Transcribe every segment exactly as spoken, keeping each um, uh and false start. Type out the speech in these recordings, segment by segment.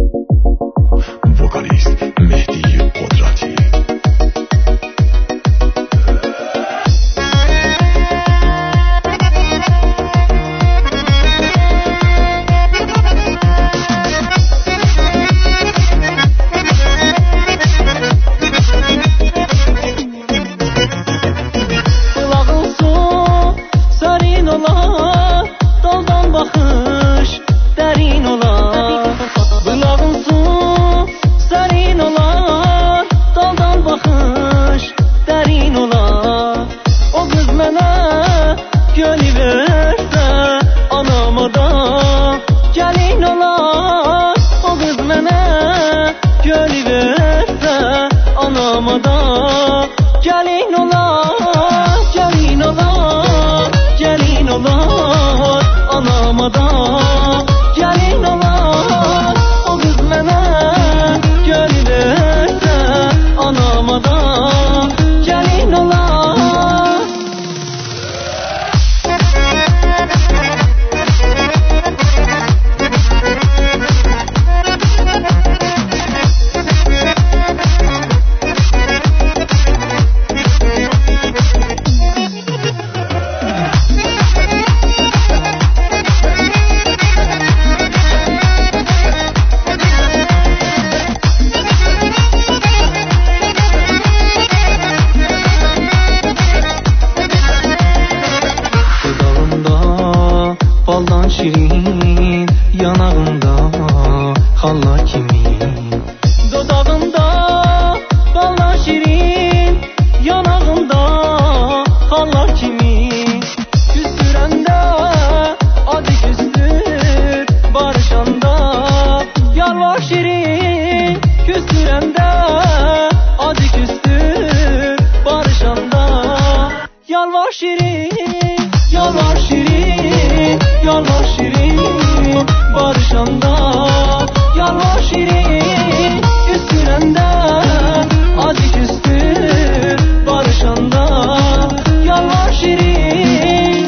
Vokalist Mehdi Kodrati. Gelin olar, gelin olar, gelin olar, anamada. Gelin olar, o kız mənə göl versə anamada. Gelin olar. Baldan şirin, yanağımda xalla kimi. Dodağımda baldan şirin, yanağımda xalla kimi. Küstürəndə adı küstür, barışanda yalvar şirin. Küstürəndə adı küstür, barışanda yalvar şirin, yalvar şirin. Yalvar şirin, barışanda yalvar şirin. Küstürəndə acı küstür, barışanda yalvar şirin.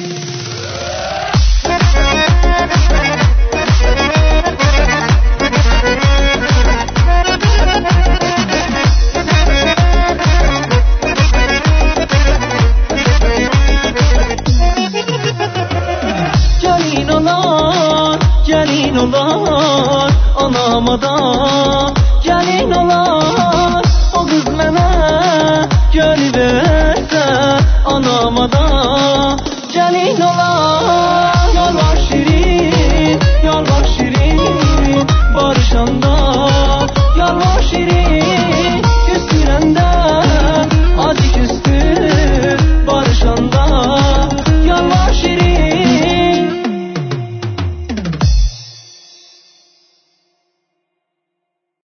Gelin olar, gelin olar, anamada. Gelin olar, o kız mənə göl versə anamada. Gelin olar.